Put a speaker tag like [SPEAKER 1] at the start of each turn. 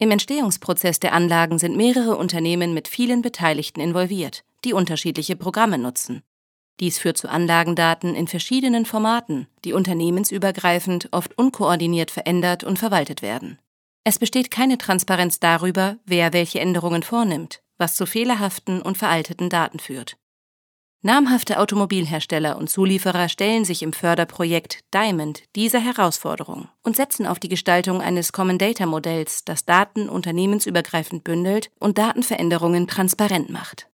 [SPEAKER 1] Im Entstehungsprozess der Anlagen sind mehrere Unternehmen mit vielen Beteiligten involviert, die unterschiedliche Programme nutzen. Dies führt zu Anlagendaten in verschiedenen Formaten, die unternehmensübergreifend oft unkoordiniert verändert und verwaltet werden. Es besteht keine Transparenz darüber, wer welche Änderungen vornimmt, was zu fehlerhaften und veralteten Daten führt. Namhafte Automobilhersteller und Zulieferer stellen sich im Förderprojekt Diamond dieser Herausforderung und setzen auf die Gestaltung eines Common Data Modells, das Daten unternehmensübergreifend bündelt und Datenveränderungen transparent macht.